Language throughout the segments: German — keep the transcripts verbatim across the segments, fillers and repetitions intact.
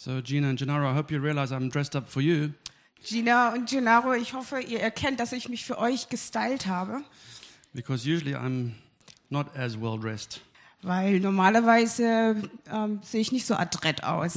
So Gina and Gennaro, I hope you realize I'm dressed up for you. Gina und Gennaro, ich hoffe, ihr erkennt, dass ich mich für euch gestylt habe. Because usually I'm not as well dressed. Weil normalerweise ähm, sehe ich nicht so adrett aus.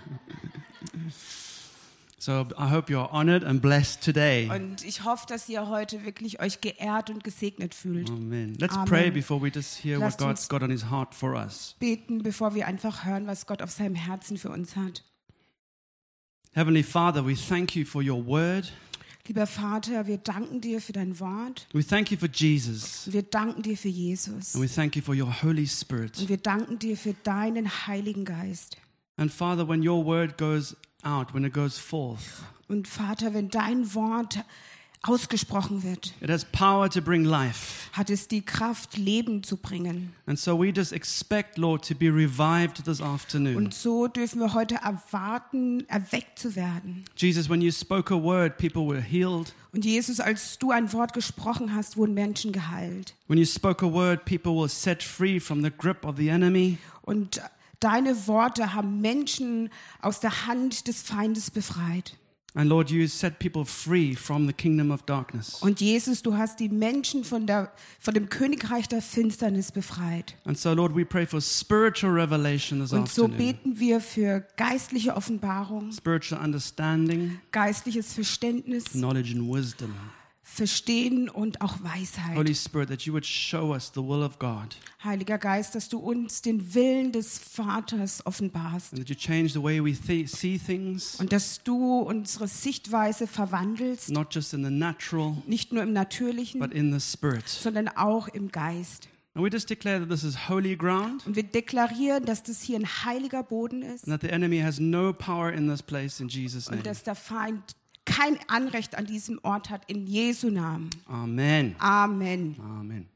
So I hope you're honored and blessed today. Und ich hoffe, dass ihr heute wirklich euch geehrt und gesegnet fühlt. Amen. Let's Amen. pray before we just hear Lasst what uns God's got on his heart for us. Beten, bevor wir einfach hören, was Gott auf seinem Herzen für uns hat. Heavenly Father, we thank you for your word. Lieber Vater, wir danken dir für dein Wort. We thank you for Jesus. Und wir danken dir für Jesus. And we thank you for your Holy Spirit. Und wir danken dir für deinen Heiligen Geist. And Father, when your word goes out, when it goes forth, Und Vater, wenn dein Wort ausgesprochen wird, it has power to bring life. hat es die Kraft, Leben zu bringen. And so we just expect, Lord, to be revived this afternoon. Und so dürfen wir heute erwarten, erweckt zu werden. Jesus, when you spoke a word, people were healed. Und Jesus, als du ein Wort gesprochen hast, wurden Menschen geheilt. When you spoke a word, people were set free from the grip of the enemy. Und deine Worte haben Menschen aus der Hand des Feindes befreit. And Lord, you set people free from the kingdom of darkness. Und Jesus, du hast die Menschen von, der, von dem Königreich der Finsternis befreit. And so, Lord, we pray for spiritual revelation this Und so afternoon. beten wir für geistliche Offenbarung, Spiritual understanding, geistliches Verständnis, knowledge and wisdom. Verstehen und auch Weisheit. Holy Spirit, that you would show us the will of God. Heiliger Geist, dass du uns den Willen des Vaters offenbarst. And that you change the way we th- see things, Und dass du unsere Sichtweise verwandelst, not just in the natural, nicht nur im Natürlichen, but in the spirit. sondern auch im Geist. And we just declare that this is holy ground, Und wir deklarieren, dass das hier ein heiliger Boden ist and that the enemy has no power in this place in Jesus' name. und dass der Feind kein Anrecht an diesem Ort hat, in Jesu Namen. Amen. Amen. Amen.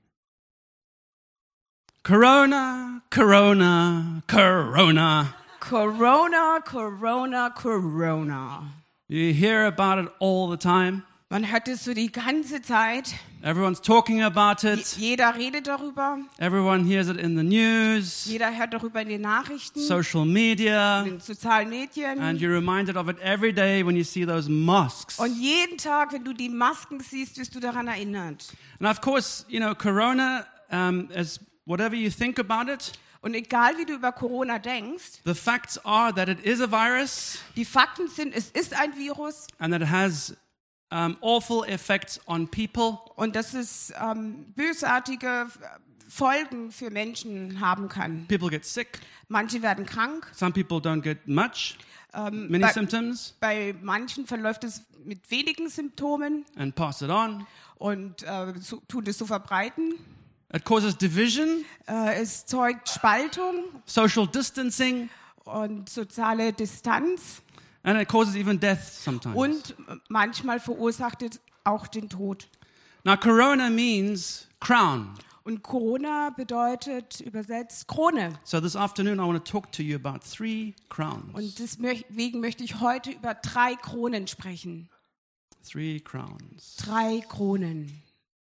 Corona, Corona, Corona. Corona, Corona, Corona. You hear about it all the time. Man hört es so die ganze Zeit. Everyone's talking about Je- it. Jeder redet darüber. Everyone hears it in the news, Jeder hört darüber in den Nachrichten, social media, in den sozialen and Medien. you're reminded of it every day when you see those mosques. Und jeden Tag, wenn du die Masken siehst, wirst du daran erinnert. And of course, you know, Corona, um, as whatever you think about it, Und egal wie du über Corona denkst, the facts are that it is a virus die Fakten sind, es ist ein Virus and that it has um, awful effects on people. und dass es ähm, bösartige Folgen für Menschen haben kann. People get sick. Manche werden krank. Some people don't get much, Ähm, many bei, symptoms, bei manchen verläuft es mit wenigen Symptomen and pass it on. und äh, so, tut es so verbreiten. It causes division, Äh, es zeugt Spaltung social distancing, und soziale Distanz and it causes even death sometimes. und manchmal verursacht es auch den Tod. Now, Corona means crown. Und Corona bedeutet übersetzt Krone. So this afternoon, I want to talk to you about three crowns. Und deswegen möchte ich heute über drei Kronen sprechen. Three crowns. Drei Kronen.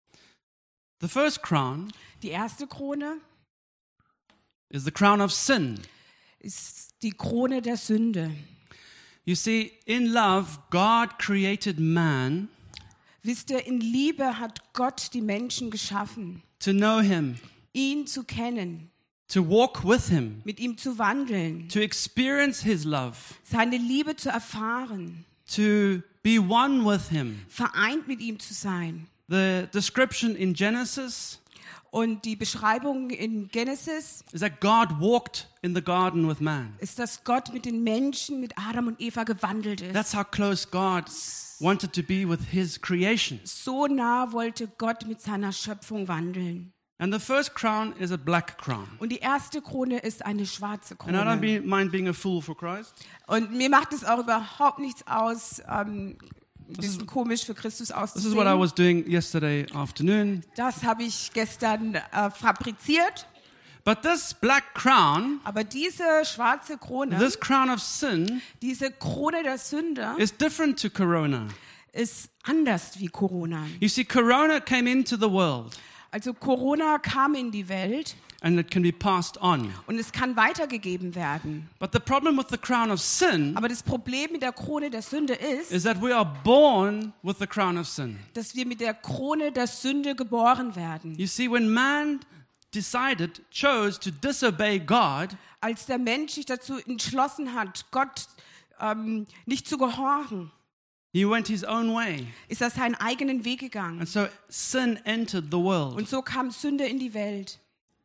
The first crown Die erste Krone is the crown of sin. ist die Krone der Sünde. You see, in love, God created man Wisst ihr, in Liebe hat Gott die Menschen geschaffen, to know him, ihn zu kennen, to walk with him, mit ihm zu wandeln, to experience his love, seine Liebe zu erfahren, to be one with him. vereint mit ihm zu sein. The description in Genesis Und die Beschreibung in Genesis is that God walked in the garden with man. ist, dass Gott mit den Menschen, mit Adam und Eva gewandelt ist. That's how close God wanted to be with his creation. So nah wollte Gott mit seiner Schöpfung wandeln. And the first crown is a black crown. Und die erste Krone ist eine schwarze And I don't Krone. be, mind being a fool for Christ. Und mir macht es auch überhaupt nichts aus, ähm, ein bisschen komisch für Christus This is what I auszusehen. was doing yesterday afternoon. Das habe ich gestern äh, fabriziert. But this black crown, Aber diese schwarze Krone, this crown of sin, diese Krone der Sünde, is different to Corona. ist anders wie Corona. You see, Corona came into the world. Also Corona kam in die Welt and it can be passed on. und es kann weitergegeben werden. But the problem with the crown of sin Aber das Problem mit der Krone der Sünde ist, is that we are born with the crown of sin. dass wir mit der Krone der Sünde geboren werden. You see, when man decided, chose to disobey God, Als der Mensch sich dazu entschlossen hat, Gott ähm, nicht zu gehorchen, he went his own way. ist er seinen eigenen Weg gegangen. And so sin entered the world. Und so kam Sünde in die Welt.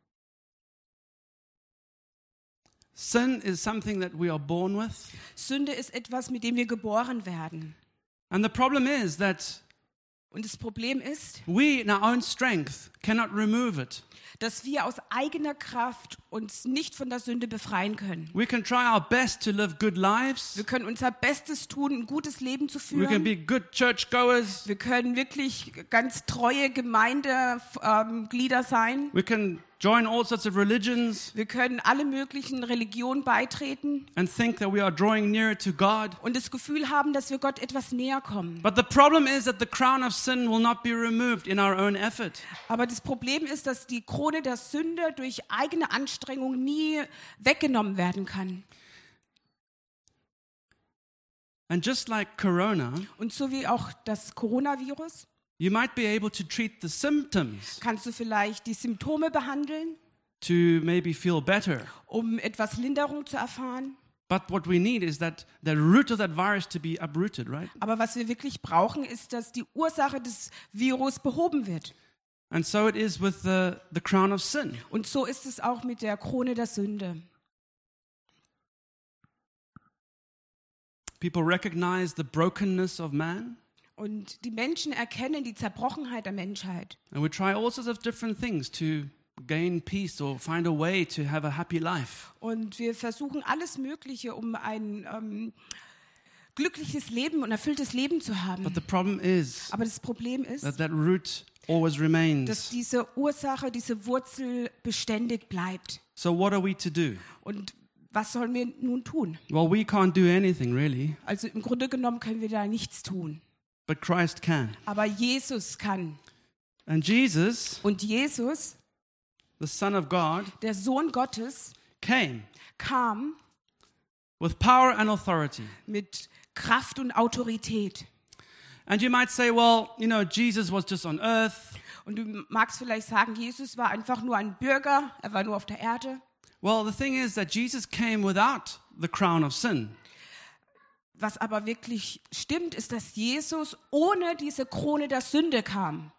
Sin is something that we are born with. Sünde ist etwas, mit dem wir geboren werden. And the problem is that Und das Problem ist, we, in our own strength, cannot remove it. dass wir aus eigener Kraft uns nicht von der Sünde befreien können. We can try our best to live good lives. Wir können unser Bestes tun, ein gutes Leben zu We can führen. be good churchgoers. Wir können wirklich ganz treue Gemeindeglieder sein. We can join all sorts of religions Wir können alle möglichen Religionen beitreten and think that we are drawing nearer to God. und das Gefühl haben, dass wir Gott etwas näher kommen. But the problem is that the crown of sin will not be removed in our own effort. Aber das Problem ist, dass die Krone der Sünde durch eigene Anstrengung nie weggenommen werden kann. And just like corona, Und so wie auch das Coronavirus, you might be able to treat the symptoms kannst du vielleicht die Symptome behandeln, to maybe feel better. um etwas Linderung zu erfahren. But what we need is that the root of that virus to be uprooted, right? Aber was wir wirklich brauchen, ist, dass die Ursache des Virus behoben wird. And so it is with the, the crown of sin. Und so ist es auch mit der Krone der Sünde. People recognize the brokenness of man, Und die Menschen erkennen die Zerbrochenheit der Menschheit. and we try all sorts of different things to gain peace or find a way to have a happy life. Und wir versuchen alles Mögliche, um ein ähm, glückliches Leben und erfülltes Leben zu But haben. the problem is Aber das Problem ist, that that root always dass remains. diese Ursache, diese Wurzel beständig bleibt. So what are we to do? Und was sollen wir nun tun? Well, we can't do anything really, Also im Grunde genommen können wir da nichts tun. but Christ can. Aber Jesus kann. And Jesus, Und Jesus, the Son of God, der Sohn Gottes, came kam with power and authority. mit Kraft und Autorität. And you might say, well, you know, Jesus was just on earth. Und du magst vielleicht sagen, Jesus war einfach nur ein Bürger, er war nur auf der Erde. Well, the thing is that Jesus came without the crown of sin. Was aber wirklich stimmt, ist, dass Jesus ohne diese Krone der Sünde kam.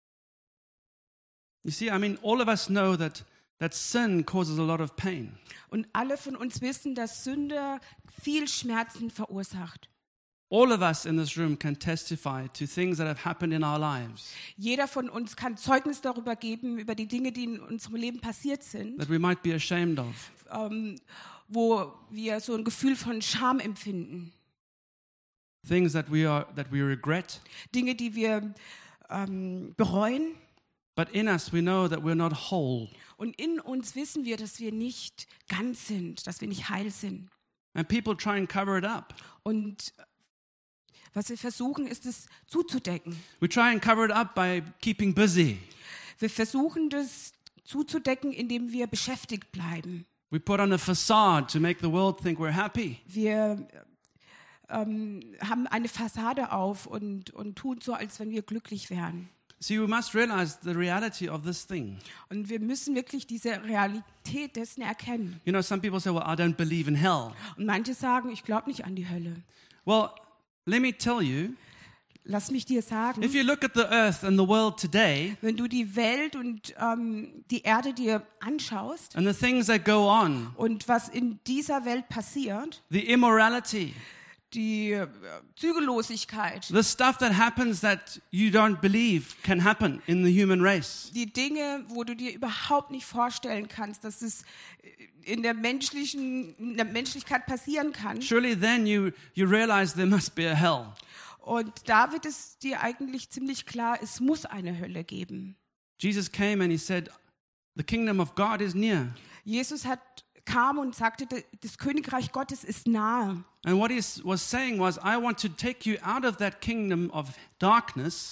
You see, I mean, all of us know that, that sin causes a lot of pain. Und alle von uns wissen, dass Sünde viel Schmerzen verursacht. All of us in this room can testify to things that have happened in our lives Jeder von uns kann Zeugnis darüber geben, über die Dinge, die in unserem Leben passiert sind, that we might be ashamed of. ähm, wo wir so ein Gefühl von Scham empfinden. Things that we are that we regret. Dinge, die wir ähm, bereuen. But in us we know that we're not whole. Und in uns wissen wir, dass wir nicht ganz sind, dass wir nicht heil sind. And people try and cover it up. Und was wir versuchen, ist es zuzudecken. We try and cover it up by keeping busy. Wir versuchen das zuzudecken, indem wir beschäftigt bleiben. We put on a facade to make the world think we're happy. Wir ähm, haben eine Fassade auf und, und tun so, als wenn wir glücklich wären. See, we must realize the reality of this thing. Und wir müssen wirklich diese Realität dessen erkennen. You know, some people say, well, I don't believe in hell. Und manche sagen, ich glaube nicht an die Hölle. Well, let me tell you, Lass mich dir sagen, if you look at the earth and the world today wenn du die Welt und ähm, die Erde dir anschaust and the things that go on, und was in dieser Welt passiert, the immorality, die äh, Zügellosigkeit, the stuff that happens that you don't believe can happen in the human race. die Dinge, wo du dir überhaupt nicht vorstellen kannst, dass es in der menschlichen, in der Menschlichkeit passieren kann. Surely then you, you realize there must be a hell. Und da wird es dir eigentlich ziemlich klar, es muss eine Hölle geben. Jesus came and he said, the kingdom of God is near. Jesus hat, kam und sagte, das Königreich Gottes ist nahe. And what he was saying was, I want to take you out of that kingdom of darkness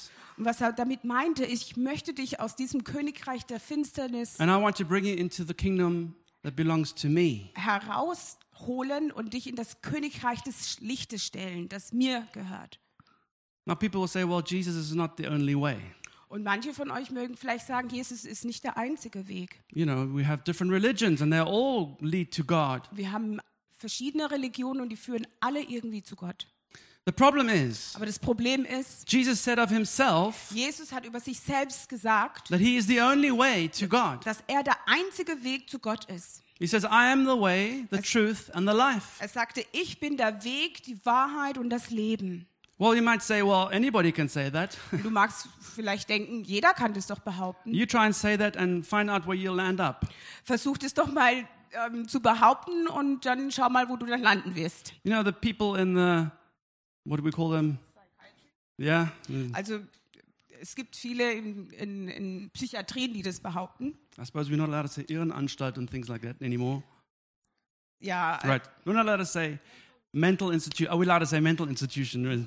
Und was er damit meinte, ich möchte dich aus diesem Königreich der Finsternis and I want to bring you into the kingdom that belongs to me. herausholen und dich in das Königreich des Lichtes stellen, das mir gehört. Now people will say, well, Jesus is not the only way. Und manche von euch mögen vielleicht sagen, Jesus ist nicht der einzige Weg. You know, we have different religions and they all lead to God. Wir haben verschiedene Religionen und die führen alle irgendwie zu Gott. The problem is, Aber das Problem ist, Jesus said of himself Jesus hat über sich selbst gesagt, that he is the only way to God. dass er der einzige Weg zu Gott ist. He says, I am the way, the truth, and the life. Er sagte, ich bin der Weg, die Wahrheit und das Leben. Well, you might say, well, anybody can say that. Und du magst vielleicht denken, jeder kann das doch behaupten. You try and say that and find out where you'll land up. Versuch es doch mal ähm, zu behaupten und dann schau mal, wo du dann landen wirst. You know, the people in the, what do we call them? Yeah. Also es gibt viele in, in, in Psychiatrien, die das behaupten. I suppose we're not allowed to say Irrenanstalt and things like that anymore. Ja, äh, Right. We're not allowed to say mental institute. Are we allowed to say mental institution?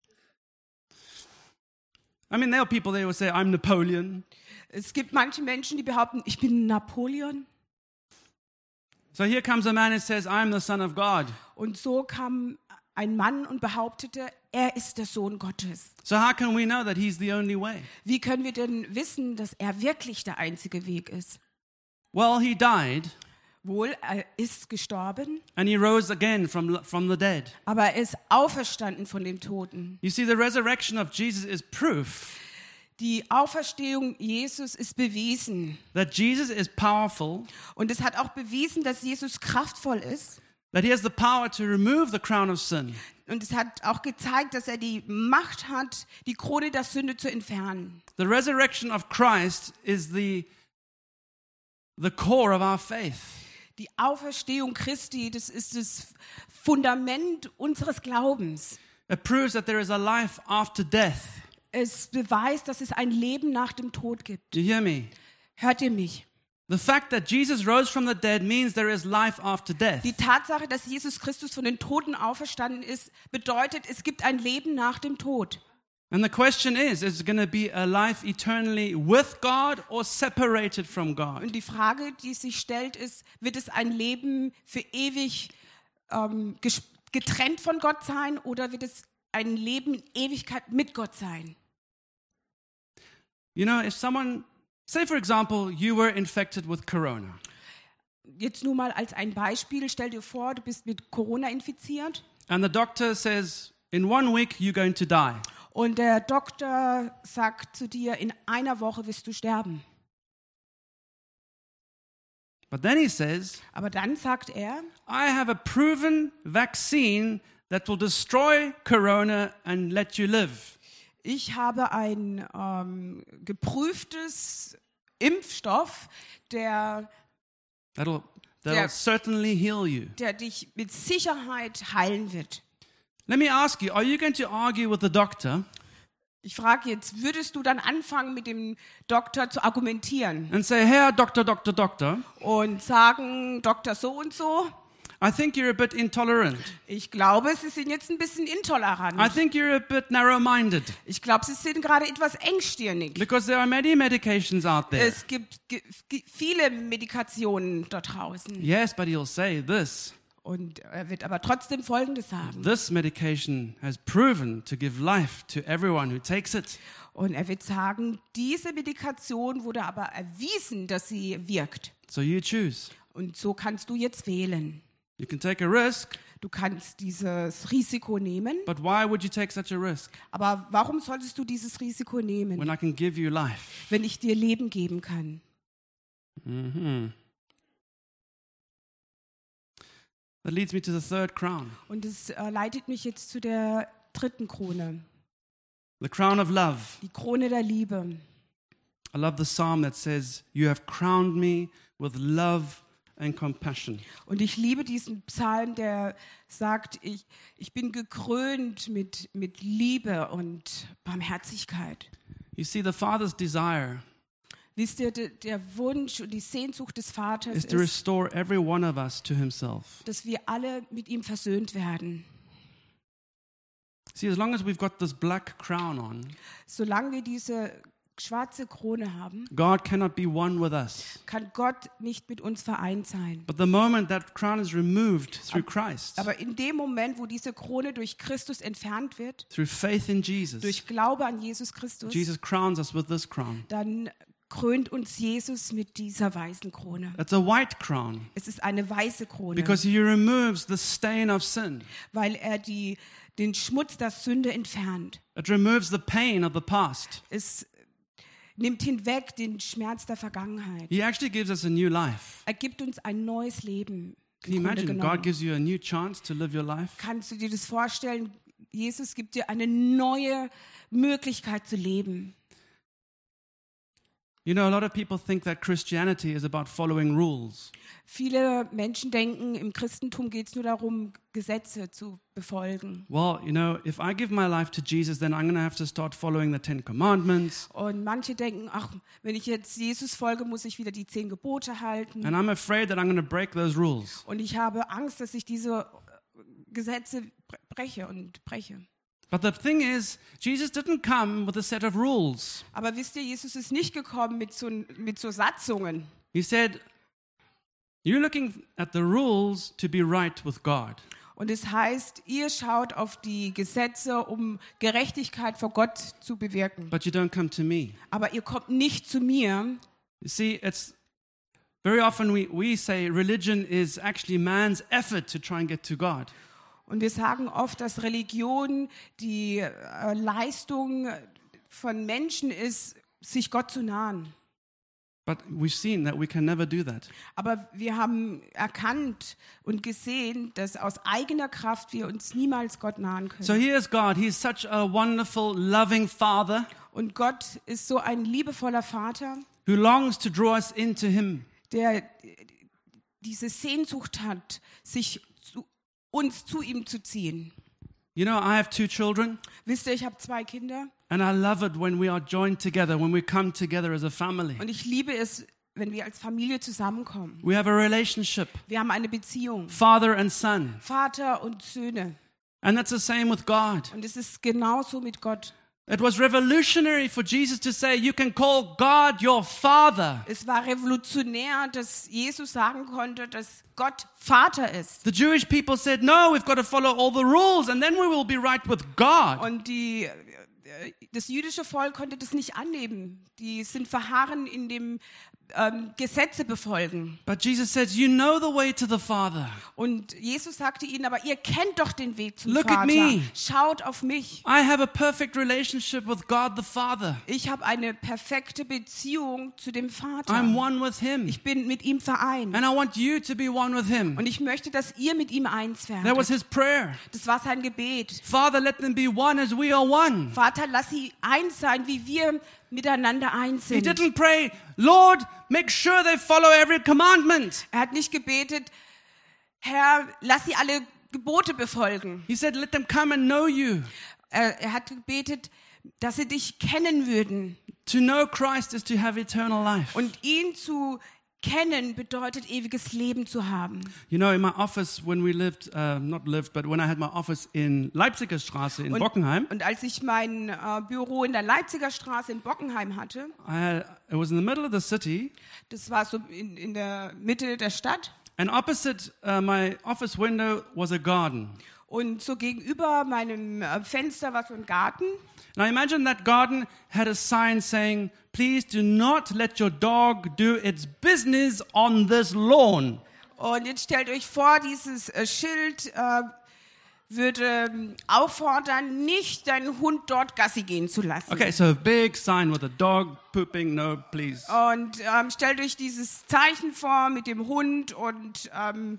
I mean, there are people, they will say, I'm Napoleon. es gibt manche Menschen, die behaupten, ich bin Napoleon. So here comes a man who says, I'm the son of God. Und so kam ein Mann und behauptete, er ist der Sohn Gottes. So how can we know that he's the only way? Wie können wir denn wissen, dass er wirklich der einzige Weg ist? Well, he died Wohl, er ist gestorben, and he rose again from, from the dead. aber er ist auferstanden von den Toten. You see, the resurrection of Jesus is proof Die Auferstehung Jesus ist bewiesen. that Jesus is powerful, Und es hat auch bewiesen, dass Jesus kraftvoll ist. that he has the power to remove the crown of sin. Und es hat auch gezeigt, dass er die Macht hat, die Krone der Sünde zu entfernen. The resurrection of Christ is the, the core of our faith. Die Auferstehung Christi, das ist das Fundament unseres Glaubens. It proves that there is a life after death. Es beweist, dass es ein Leben nach dem Tod gibt. Do you hear me? Hört ihr mich? The fact that Jesus rose from the dead means there is life after death. Die Tatsache, dass Jesus Christus von den Toten auferstanden ist, bedeutet, es gibt ein Leben nach dem Tod. And the question is, is it going to be a life eternally with God or separated from God? Und die Frage, die sich stellt, ist, wird es ein Leben für ewig ähm, ges- getrennt von Gott sein oder wird es ein Leben in Ewigkeit mit Gott sein? You know, if someone, say for example, you were infected with corona. Jetzt nur mal als ein Beispiel, stell dir vor, du bist mit Corona infiziert And the doctor says, in one week you're going to die. und der Doktor sagt zu dir, in einer Woche wirst du sterben. But then he says, Aber dann sagt er, I have a proven vaccine that will destroy corona and let you live. ich habe ein ähm, geprüftes Impfstoff, der, That'll, that'll Yeah. certainly heal you. der dich mit Sicherheit heilen wird. Let me ask you, are you going to argue with the doctor Ich frage jetzt, würdest du dann anfangen, mit dem Doktor zu argumentieren and say, hey, doctor, doctor, doctor, und sagen, Doktor so und so, I think you're a bit intolerant. ich glaube, Sie sind jetzt ein bisschen I intolerant. think you're a bit narrow-minded Ich glaube, Sie sind gerade etwas engstirnig. because there are many medications out there. Es gibt ge- ge- viele Medikationen dort draußen. Yes, but he'll say this. Und er wird aber trotzdem Folgendes sagen. This medication has proven to give life to everyone who takes it. Und er wird sagen, diese Medikation wurde aber erwiesen, dass sie wirkt. So you choose. Und so kannst du jetzt wählen. You can take a risk, Du kannst dieses Risiko nehmen, but why would you take such a risk aber warum solltest du dieses Risiko when nehmen, I can give you life? wenn ich dir Leben geben kann? hmm That leads me to the third crown, Und es äh, leitet mich jetzt zu der dritten Krone, the crown of love. die Krone der Liebe. I love the psalm that says, you have crowned me with love and compassion. Und ich liebe diesen Psalm, der sagt, ich, ich bin gekrönt mit, mit Liebe und Barmherzigkeit. You see, the Father's desire Wisst ihr, der, der Wunsch und die Sehnsucht des Vaters is to ist, restore every one of us to himself. dass wir alle mit ihm versöhnt werden. See, as long as we've got this black crown on, Solange wir diese schwarze Krone haben, God cannot be one with us. kann Gott nicht mit uns vereint sein. But the moment that crown is removed through Christ, Aber in dem Moment, wo diese Krone durch Christus entfernt wird, through faith in Jesus, durch Glaube an Jesus Christus, Jesus crowns us with this crown. dann krönt uns Jesus mit dieser weißen Krone. It's a white crown Es ist eine weiße Krone, because he removes the stain of sin. weil er die, den Schmutz der Sünde entfernt. It removes the pain of the past. Es nimmt hinweg den Schmerz der Vergangenheit. He actually gives us a new life. Er gibt uns ein neues Leben. Can you im Grunde imagine? genommen. God gives you a new chance to live your life. Kannst du dir das vorstellen? Jesus gibt dir eine neue Möglichkeit zu leben. You know, a lot of people think that Christianity is about following rules. Viele Menschen denken, im Christentum geht es nur darum, Gesetze zu befolgen. Well, you know, if I give my life to Jesus, then I'm going to have to start following the Ten Commandments. Und manche denken, ach, wenn ich jetzt Jesus folge, muss ich wieder die zehn Gebote halten. And I'm afraid that I'm going to break those rules. Und ich habe Angst, dass ich diese Gesetze bre- breche und breche. But the thing is, Jesus didn't come with a set of rules. Aber wisst ihr, Jesus ist nicht gekommen mit so, mit so Satzungen. He said, you're looking at the rules to be right with God. Und es heißt, ihr schaut auf die Gesetze, um Gerechtigkeit vor Gott zu bewirken. But you don't come to me. Aber ihr kommt nicht zu mir. You see, it's very often we, we say religion is actually man's effort to try and get to God. Und wir sagen oft, dass Religion die äh, Leistung von Menschen ist, sich Gott zu nahen. But we've seen that we can never do that. Aber wir haben erkannt und gesehen, dass aus eigener Kraft wir uns niemals Gott nahen können. So here's God. He's such a wonderful, loving Father Und Gott ist so ein liebevoller Vater, who longs to draw us into him. der diese Sehnsucht hat, sich zu, uns zu ihm zu ziehen. You know, I have two children, Wisst ihr, ich habe zwei Kinder and I love it when we are joined together, when we come together as a family. und ich liebe es, wenn wir als Familie zusammenkommen. We have a relationship, Wir haben eine Beziehung, father and son. Vater und Söhne. And that's the same with God. Und es ist genauso mit Gott. It was revolutionary for Jesus to say, you can call God your Father. Es war revolutionär, dass Jesus sagen konnte, dass Gott Vater ist. The Jewish people said, no, we've got to follow all the rules and then we will be right with God. Und die, äh, das jüdische Volk konnte das nicht annehmen. Die sind verharren in dem ähm, Gesetze befolgen. But Jesus says, you know the way to the Father. Und Jesus sagte ihnen, aber ihr kennt doch den Weg zum Look at Vater. me. Schaut auf mich. I have a perfect relationship with God the Father. Ich habe eine perfekte Beziehung zu dem Vater. I'm one with him. Ich bin mit ihm vereint. And I want you to be one with him. Und ich möchte, dass ihr mit ihm eins That was werdet. his prayer. Das war sein Gebet. Father, let them be one as we are one. Vater, lass sie eins sein, wie wir miteinander eins He sind. didn't pray, Lord, make sure they follow every commandment. Er hat nicht gebetet, Herr, lass sie alle Gebote befolgen. He said, let them come and know you. Er, er hat gebetet, dass sie dich kennen würden. To know Christ is to have eternal life. Und ihn zu kennen bedeutet, ewiges Leben zu haben. You know, in my office, when we lived, uh, not lived, but when I had my office in Leipziger Straße in Und, Bockenheim, und als ich mein äh, Büro in der Leipziger Straße in Bockenheim hatte, I had, it was in the middle of the city, das war so in, in der Mitte der Stadt, and opposite uh, my office window was a garden. und so gegenüber meinem äh, Fenster war so ein Garten. Now imagine that garden had a sign saying, please do not let your dog do its business on this lawn. Und jetzt stellt euch vor, dieses äh, Schild äh, würde ähm, auffordern, nicht deinen Hund dort Gassi gehen zu lassen. Okay, so a big sign with a dog pooping, no, please. Und ähm, stellt euch dieses Zeichen vor mit dem Hund und ähm,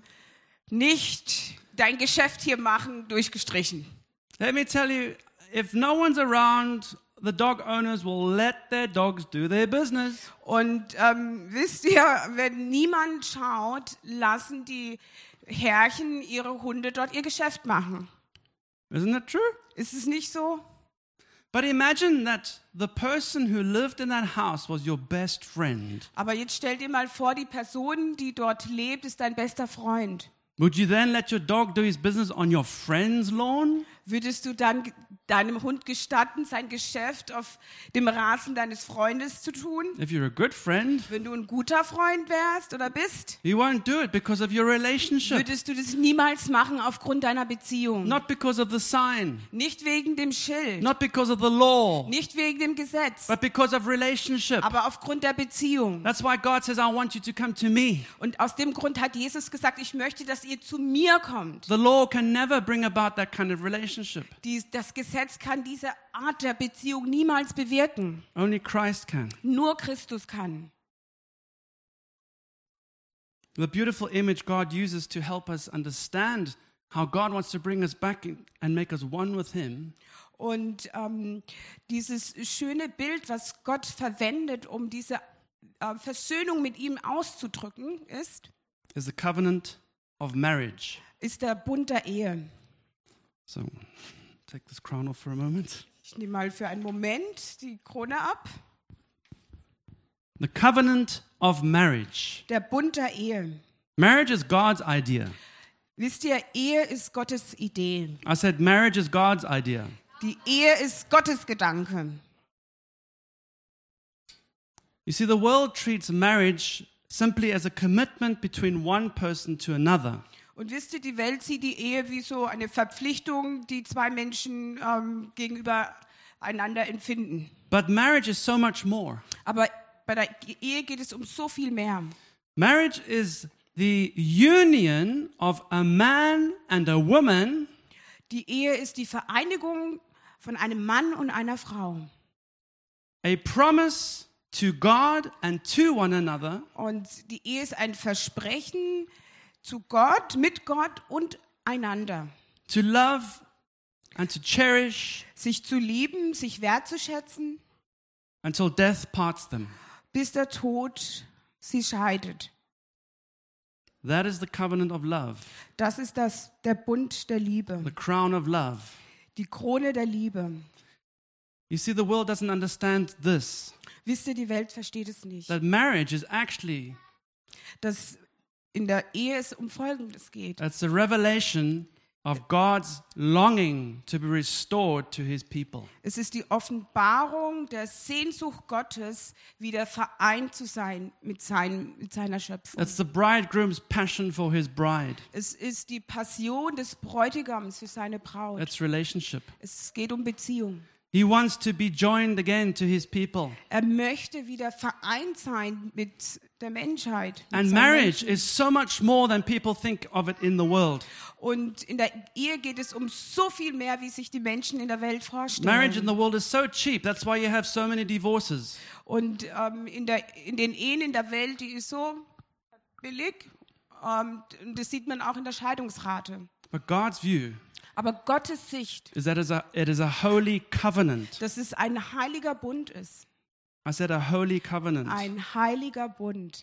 nicht dein Geschäft hier machen, durchgestrichen. Let me tell you, if no one's around, the dog owners will let their dogs do their business. Und ähm, wisst ihr, wenn niemand schaut, lassen die Herrchen ihre Hunde dort ihr Geschäft machen. Isn't that true? Ist es nicht so? But imagine that the person who lived in that house was your best friend. Aber jetzt stell dir mal vor, die Person, die dort lebt, ist dein bester Freund. Would you then let your dog do his business on your friend's lawn? Würdest du dann deinem Hund gestatten, sein Geschäft auf dem Rasen deines Freundes zu tun? If you're a good friend, Wenn du ein guter Freund wärst oder bist, you won't do it because of your relationship, würdest du das niemals machen aufgrund deiner Beziehung. not because of the sign, Nicht wegen dem Schild, not because of the law, nicht wegen dem Gesetz, but because of relationship. aber aufgrund der Beziehung. That's why God says, I want you to come to me. Und aus dem Grund hat Jesus gesagt, ich möchte, dass ihr zu mir kommt. The law can never bring about that kind of relationship. Die, das Gesetz kann diese Art der Beziehung niemals bewirken. Only Christ can. Nur Christus kann. The beautiful image God uses to help us understand how God wants to bring us back in- and make us one with Him Und ähm, dieses schöne Bild, was Gott verwendet, um diese äh, Versöhnung mit ihm auszudrücken, ist, is the covenant of marriage. ist der Bund der Ehe. So, take this crown off for a moment. Ich nehme mal für einen Moment die Krone ab. The covenant of marriage. Der Bund der Ehe. Marriage is God's idea. Wisst ihr, Ehe ist Gottes Idee. I said marriage is God's idea. Die Ehe ist Gottes Gedanke. You see, the world treats marriage simply as a commitment between one person to another. Und wisst ihr, die Welt sieht die Ehe wie so eine Verpflichtung, die zwei Menschen ähm, gegenüber einander empfinden. But marriage is so much more. Aber bei der Ehe geht es um so viel mehr. Marriage is the union of a man and a woman Die Ehe ist die Vereinigung von einem Mann und einer Frau. a promise to God and to one another Und die Ehe ist ein Versprechen zu Gott, mit Gott und einander. to love and to cherish Sich zu lieben, sich wertzuschätzen, until death parts them. bis der Tod sie scheidet. That is the covenant of love, Das ist das, der Bund der Liebe, the crown of love. die Krone der Liebe. You see, the world doesn't understand this, Wisst ihr, die Welt versteht es nicht, that marriage is actually, dass in der Ehe es um Folgendes geht. it's a revelation of God's longing to be restored to his people. Es ist die Offenbarung der Sehnsucht Gottes, wieder vereint zu sein mit, sein, mit seiner Schöpfung. It's the bridegroom's passion for his bride. Es ist die Passion des Bräutigams für seine Braut. It's relationship. Es geht um Beziehung. He wants to be joined again to his people. Er möchte wieder vereint sein mit der Menschheit. Mit And seinen marriage Menschen. is so much more than people think of it in the world. Und in der Ehe geht es um so viel mehr, wie sich die Menschen in der Welt vorstellen. Marriage in the world is so cheap. That's why you have so many divorces. Und ähm, in, der, in den Ehen in der Welt, die ist so billig. Ähm, und das sieht man auch in der Scheidungsrate. But God's view Aber Gottes Sicht, is that it is a, it is a holy covenant. dass es ein heiliger Bund ist. I said a holy covenant. Ein heiliger Bund.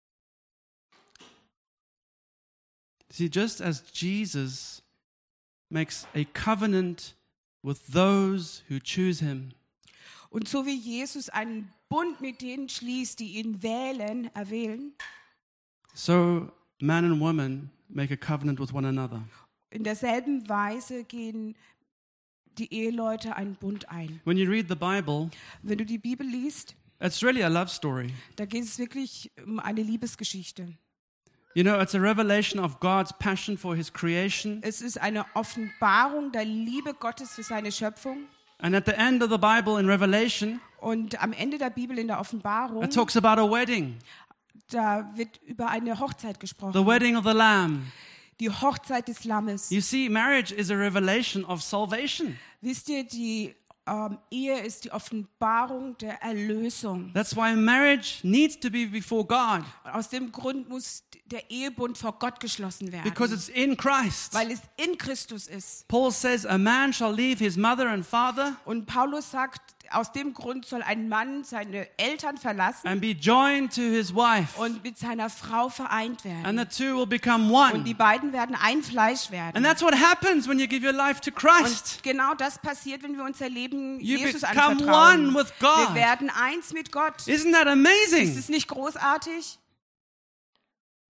See, just as Jesus makes a covenant with those who choose him, Und so wie Jesus einen Bund mit denen schließt, die ihn wählen, erwählen, so man and woman make a covenant with one another. in derselben Weise gehen die Eheleute einen Bund ein. When you read the Bible, Wenn du die Bibel liest, it's really a love story. da geht es wirklich um eine Liebesgeschichte. You know, it's a revelation of God's passion for his creation. Es ist eine Offenbarung der Liebe Gottes für seine Schöpfung. And at the end of the Bible in Revelation, Und am Ende der Bibel in der Offenbarung, it talks about a wedding, da wird über eine Hochzeit the gesprochen. wedding of the Lamb. Die Hochzeit des Lammes. You see, marriage is a revelation of salvation. Wisst ihr, die ähm, Ehe ist die Offenbarung der Erlösung. That's why marriage needs to be before God, Und aus dem Grund muss der Ehebund vor Gott geschlossen werden, because it's in Christ. weil es in Christus ist. Paul says, a man shall leave his mother and father Und Paulus sagt, aus dem Grund soll ein Mann seine Eltern verlassen and be joined to his wife, und mit seiner Frau vereint and werden. the two will become Und die one. beiden werden ein Fleisch werden. And that's what happens when you give your life to Christ. Und genau das passiert, wenn wir unser Leben You Jesus become anvertrauen. one with Wir God. werden eins mit Gott. Isn't that Ist amazing? es nicht großartig?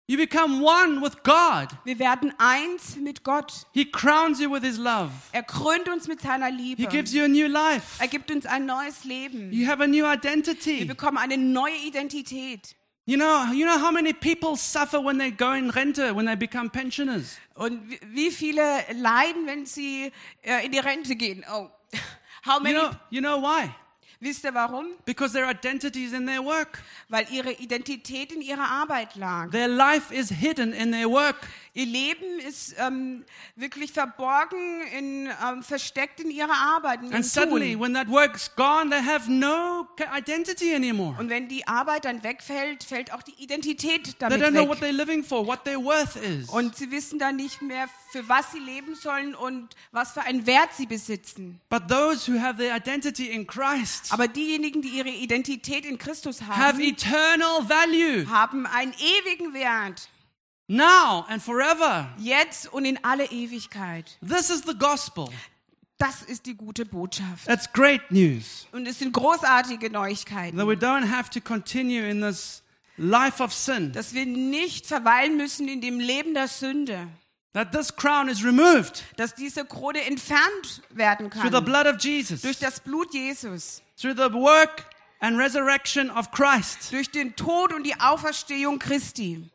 You become one with God. Wir werden eins mit Gott. He crowns you with his love. Er krönt uns mit seiner Liebe. He gives you a new life. Er gibt uns ein neues Leben. You have a new Wir identity. bekommen eine neue Identität. You know, you know how many people suffer when they go in Rente, when they become pensioners? Und wie- wie viele leiden, wenn sie äh, in die Rente gehen? Oh, how You many? know, you know why? Wisst ihr warum? Because their identity is in their work. Weil ihre Identität in ihrer Arbeit lag. Their life is hidden in their work. Ihr Leben ist ähm, wirklich verborgen, in, ähm, versteckt in ihrer Arbeit. In And ihrem suddenly, Tun. when that work's gone, they have no identity anymore. Und wenn die Arbeit dann wegfällt, fällt auch die Identität They damit don't know what weg. they're living for, what their worth is. Und sie wissen dann nicht mehr, für was sie leben sollen und was für einen Wert sie besitzen. But those who have their identity in Christ Aber diejenigen, die ihre Identität in Christus have haben, eternal value, haben einen ewigen Wert. now and forever. Jetzt und in alle Ewigkeit. This is the gospel. Das ist die gute Botschaft. That's great news. Und es sind großartige Neuigkeiten. That we don't have to continue in this life of sin. Dass wir nicht verweilen müssen in dem Leben der Sünde. That this crown is removed Dass diese Krone entfernt werden through the kann. blood of Jesus, Durch das Blut Jesus. through the work and resurrection of Christ. Durch den Tod und die Auferstehung Christi.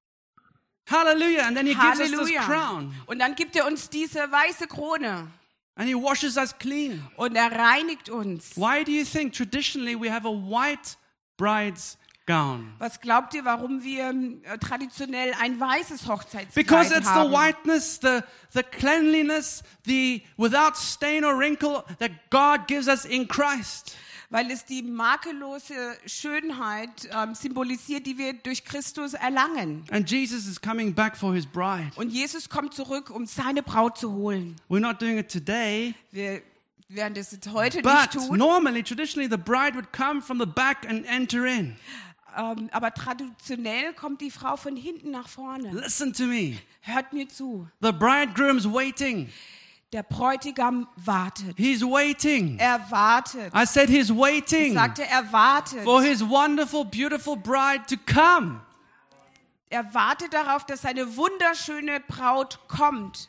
Hallelujah. And then he gives us this Halleluja. crown. Und dann gibt er uns diese weiße Krone. And he washes us clean. Und er reinigt uns. Why do you think traditionally we have a white bride's gown? Was glaubt ihr, warum wir äh, traditionell ein weißes Hochzeitskleid Because it's the haben? whiteness, the, the cleanliness, the without stain or wrinkle that God gives us in Christ. Weil es die makellose Schönheit ähm, symbolisiert, die wir durch Christus erlangen. And Jesus is coming back for his bride. Und Jesus kommt zurück, um seine Braut zu holen. We're not doing it today, Wir werden das jetzt heute nicht but tun, normally, traditionally, the bride would come from the back and enter in. ähm, aber traditionell kommt die Frau von hinten nach vorne. Listen to me. Hört mir zu. The bridegroom's waiting. Der Bräutigam wartet. He's waiting. Er wartet. I said he's Ich waiting sagte, er wartet. for his wonderful, beautiful bride to come. Er wartet darauf, dass seine wunderschöne Braut kommt.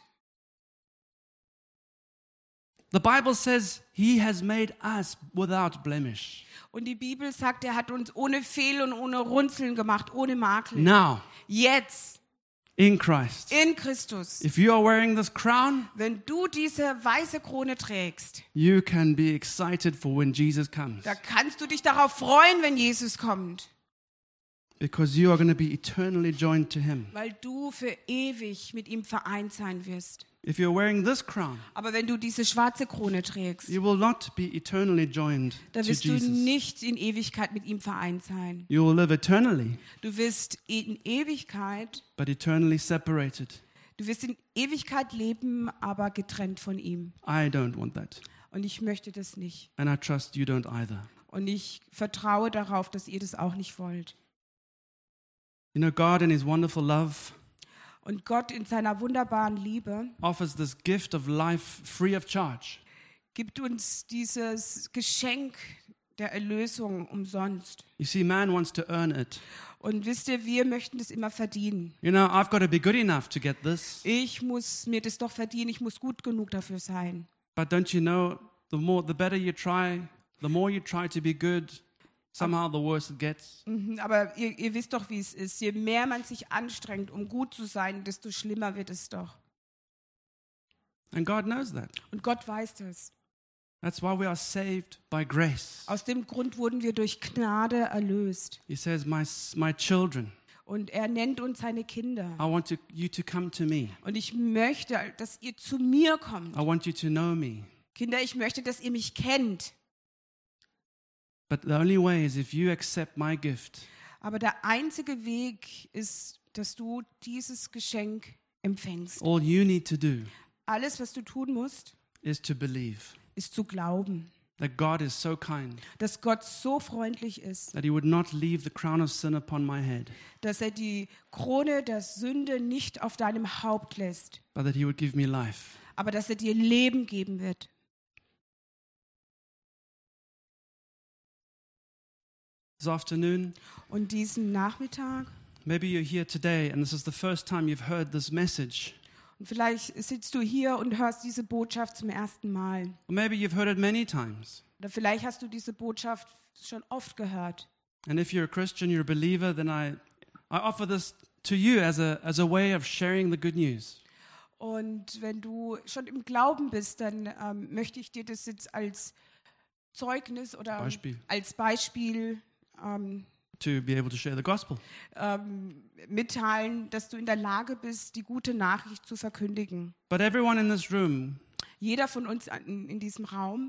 The Bible says he has made us without blemish. Und die Bibel sagt, er hat uns ohne Fehl und ohne Runzeln gemacht, ohne Makel. Now, Jetzt, in Christ. in Christus. If you are wearing this crown, Wenn du diese weiße Krone trägst, you can be excited for when Jesus comes. da kannst du dich darauf freuen, wenn Jesus kommt. Because you are going to be eternally joined to him. Weil du für ewig mit ihm vereint sein wirst. If you're wearing this crown, Aber wenn du diese schwarze Krone trägst, you will not be eternally joined da to wirst du Jesus. nicht in Ewigkeit mit ihm vereint sein. You will live eternally, Du wirst in Ewigkeit, but eternally separated. du wirst in Ewigkeit leben, aber getrennt von ihm. I don't want that. Und ich möchte das nicht. And I trust you don't either. Und ich vertraue darauf, dass ihr das auch nicht wollt. You know, God in his wonderful love Und Gott in seiner wunderbaren Liebe offers this gift of life free of charge. gibt uns dieses Geschenk der Erlösung umsonst. You see, man wants to earn it. Und wisst ihr, wir möchten das immer verdienen. You know, I've got to be good enough to get this. Ich muss mir das doch verdienen, ich muss gut genug dafür sein. But don't you know, the more, the better you try, the more you try to be good, somehow the worse it gets. Mhm, aber ihr, ihr wisst doch, wie es ist. Je mehr man sich anstrengt, um gut zu sein, desto schlimmer wird es doch. And God knows that. Und Gott weiß das. That's why we are saved by grace. Aus dem Grund wurden wir durch Gnade erlöst. He says, my, my children, Und er nennt uns seine Kinder. I want to, you to come to me. Und ich möchte, dass ihr zu mir kommt. I want you to know me. Kinder, ich möchte, dass ihr mich kennt. But the only way is if you accept my gift. Aber der einzige Weg ist, dass du dieses Geschenk empfängst. All you need to do Alles, was du tun musst, is to believe ist zu glauben, that God is so kind dass Gott so freundlich ist, that he would not leave the crown of sin upon my head, dass er die Krone der Sünde nicht auf deinem Haupt lässt, but that he would give me life. aber dass er dir Leben geben wird. This afternoon, Und diesen Nachmittag Maybe you're here today and this is the first time you've heard this message. Und vielleicht sitzt du hier und hörst diese Botschaft zum ersten Mal. Or maybe you've heard it many times. Oder vielleicht hast du diese Botschaft schon oft gehört. And if you're a Christian, you're a believer, then I, I offer this to you as a, as a way of sharing the good news. Und wenn du schon im Glauben bist, dann ähm, möchte ich dir das jetzt als Zeugnis oder Beispiel. als Beispiel ähm, To be able to share the gospel. ähm, mitteilen, dass du in der Lage bist, die gute Nachricht zu verkündigen. But everyone in this room, Jeder von uns in, in diesem Raum,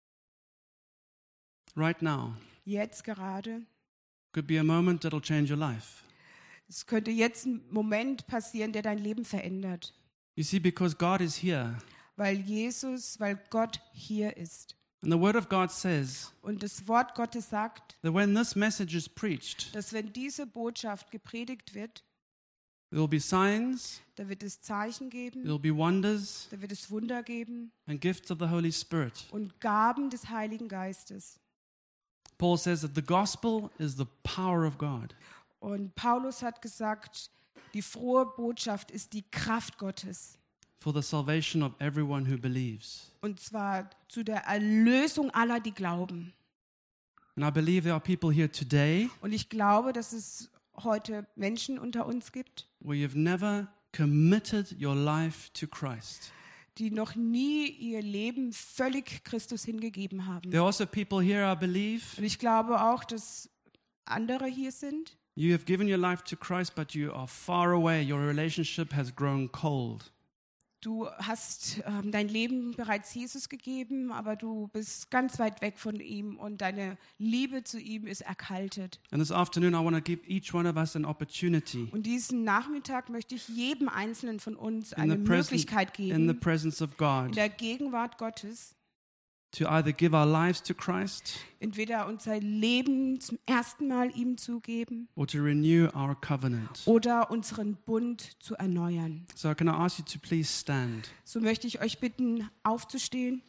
right now, jetzt gerade, could be a moment that'll change your life. es könnte jetzt ein Moment passieren, der dein Leben verändert. You see, because God is here, Weil Jesus, weil Gott hier ist. and the Word of God says Und das Wort Gottes sagt, that when this message is preached, dass wenn diese Botschaft gepredigt wird, there will be signs, da wird es Zeichen there geben, will be wonders, da wird es Wunder geben and gifts of the Holy Spirit. und Gaben des Heiligen Geistes. Paul says that the gospel is the power of God. Und Paulus hat gesagt, die frohe Botschaft ist die Kraft Gottes. For the salvation of everyone who believes. Und zwar zu der Erlösung aller, die glauben. And I believe there are people here today Und ich glaube, dass es heute Menschen unter uns gibt, where you've never committed your life to Christ. die noch nie ihr Leben völlig Christus hingegeben haben. There are also people here, I believe, Und ich glaube auch, dass andere hier sind, you have given your life to Christ, but you are far away. Your relationship has grown cold. du hast ähm, dein Leben bereits Jesus gegeben, aber du bist ganz weit weg von ihm und deine Liebe zu ihm ist erkaltet. And this afternoon, I want to give each one of us an opportunity Und diesen Nachmittag möchte ich jedem Einzelnen von uns in eine the, presence, Möglichkeit in the geben, presence of in God der Gegenwart Gottes, to either give our lives to Christ entweder unser Leben zum ersten Mal ihm zugeben or to renew our covenant. oder unseren Bund zu erneuern. So can I ask you to please stand? So möchte ich euch bitten, aufzustehen.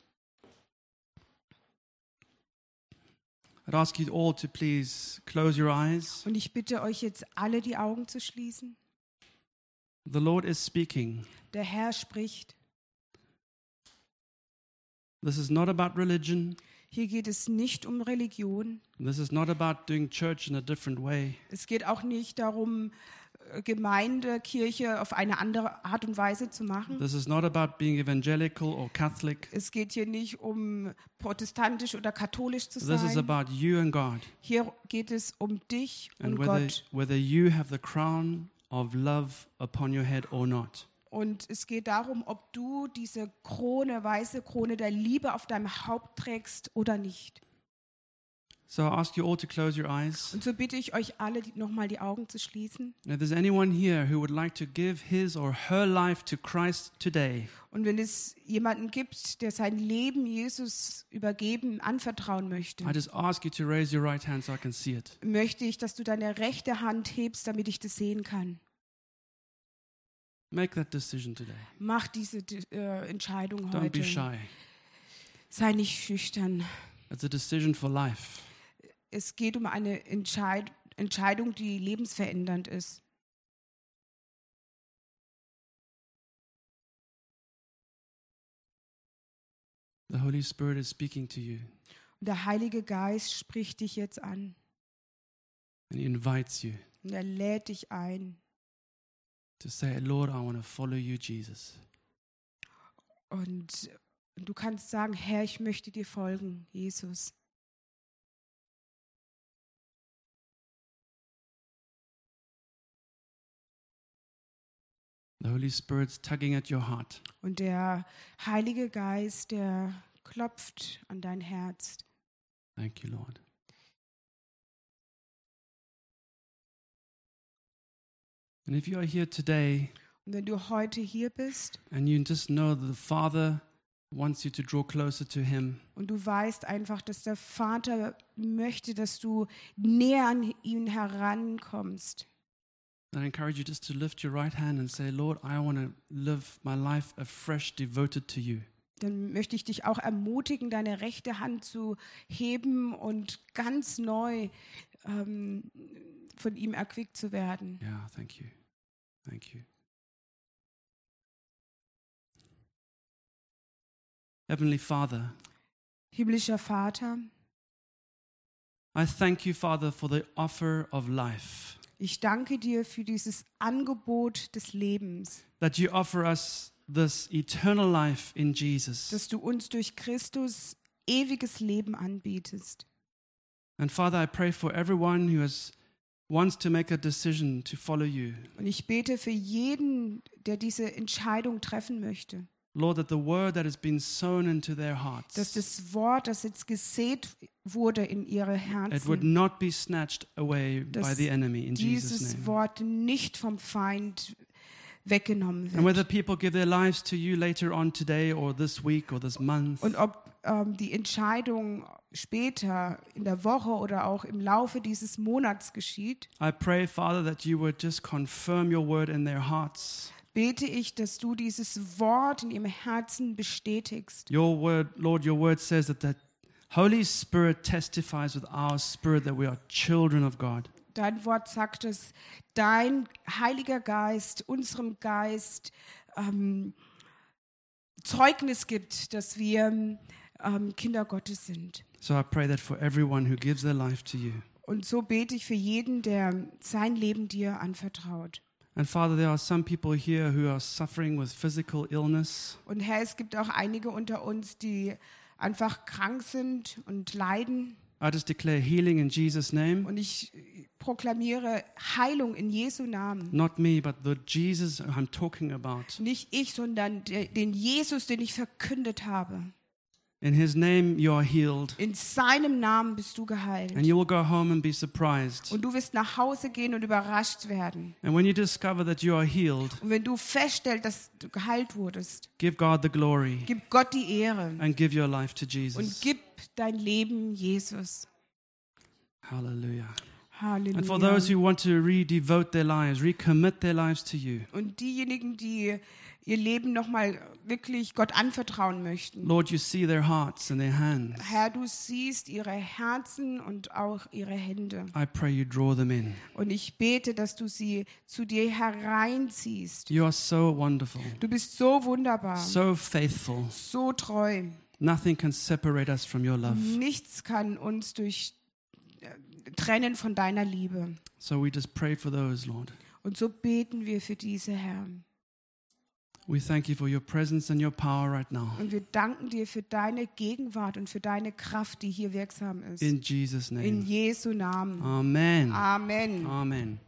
I'd ask you all to please close your eyes. Und ich bitte euch jetzt alle die Augen zu schließen. The Lord is speaking. Der Herr spricht. This is not about religion. Hier geht es nicht um Religion. This is not about doing church in a different way. Es geht auch nicht darum, äh, Gemeinde, Kirche auf eine andere Art und Weise zu machen. This is not about being evangelical or Catholic. Es geht hier nicht um protestantisch oder katholisch zu This is sein. about you and God, Hier geht es um dich und and whether, Gott. whether you have the crown of love upon your head or not. Und es geht darum, ob du diese Krone, weiße Krone der Liebe auf deinem Haupt trägst oder nicht. So I ask you all to close your eyes. Und so bitte ich euch alle, nochmal die Augen zu schließen. And if there's anyone here who would like to give his or her life to Christ today, Und wenn es jemanden gibt, der sein Leben Jesus übergeben, anvertrauen möchte, I just ask you to raise your right hand so I can see it. möchte ich, dass du deine rechte Hand hebst, damit ich das sehen kann. Make that decision today. Mach diese äh, Entscheidung Don't be heute. shy. Sei nicht schüchtern. It's a decision for life. Es geht um eine Entscheid Entscheidung, die lebensverändernd ist. The Holy Spirit is speaking to you, Und der Heilige Geist spricht dich jetzt an. and He invites you Und er lädt dich ein. to say, Lord, I want to follow you, Jesus. Und du kannst sagen, Herr, ich möchte dir folgen, Jesus. The Holy Spirit's tugging at your heart. Und der Heilige Geist, der klopft an dein Herz. Thank you, Lord. And if you are here today Und wenn du heute hier bist and you just know that the Father wants you to draw closer to Him, und du weißt einfach, dass der Vater möchte, dass du näher an ihn herankommst, then I encourage you just to lift your right hand and say, Lord, I want to live my life afresh, devoted to you. dann möchte ich dich auch ermutigen, deine rechte Hand zu heben und ganz neu ähm, von ihm erquickt zu werden. Yeah, thank you. Thank you. Heavenly Father, Himmlischer Vater, I thank you, Father, for the offer of life, ich danke dir für dieses Angebot des Lebens, that you offer us this eternal life in Jesus. dass du uns durch Christus ewiges Leben anbietest. And Father, I pray for everyone who has wants to make a decision to follow you. Und ich bete für jeden, der diese Entscheidung treffen möchte, Lord, that the word that has been sown into their dass hearts, das Wort, das jetzt gesät wurde in ihre it would Herzen, not be snatched away by dass the enemy in Jesus' dieses name. Wort nicht vom Feind weggenommen And whether wird. people give their lives to you later on today or this week or this month, Und ob ähm, die Entscheidung später in der Woche oder auch im Laufe dieses Monats geschieht, I pray, Father, that you would just confirm your word in their hearts. bete ich, dass du dieses Wort in ihrem Herzen bestätigst. Your word, Lord, your word says that the Holy Spirit testifies with our spirit that we are children of God. Dein Wort sagt, dass dein Heiliger Geist unserem Geist ähm, Zeugnis gibt, dass wir ähm, Kinder Gottes sind. So I pray that for everyone who gives their life to you. Und so bete ich für jeden, der sein Leben dir anvertraut. And Father, there are some people here who are suffering with physical illness. Und Herr, es gibt auch einige unter uns, die einfach krank sind und leiden. I just declare healing in Jesus' name. Und ich proklamiere Heilung in Jesu Namen. Not me, but the Jesus I'm talking about. Nicht ich, sondern der, den Jesus, den ich verkündet habe. In his name you are healed. In seinem Namen bist du geheilt. And you will go home and be surprised. Und du wirst nach Hause gehen und überrascht werden. And when you discover that you are healed, Und wenn du feststellst, dass du geheilt wurdest, give God the glory gib Gott die Ehre and give your life to und Jesus. gib dein Leben Jesus. Hallelujah. Halleluja. And for those who want to redevote their lives, recommit their lives to you, Und diejenigen, die ihr Leben nochmal wirklich Gott anvertrauen möchten. Lord, you see their hearts and their hands. Herr, du siehst ihre Herzen und auch ihre Hände. I pray you draw them in. Und ich bete, dass du sie zu dir hereinziehst. You are so wonderful, Du bist so wunderbar, so faithful. so treu. Nothing can separate us from your love. Nichts kann uns durch äh, trennen von deiner Liebe. So we just pray for those, Lord. Und so beten wir für diese, Herr. We thank you for your presence and your power right now. Und wir danken dir für deine Gegenwart und für deine Kraft, die hier wirksam ist. In Jesus' In name. Jesu Namen. Amen. Amen. Amen.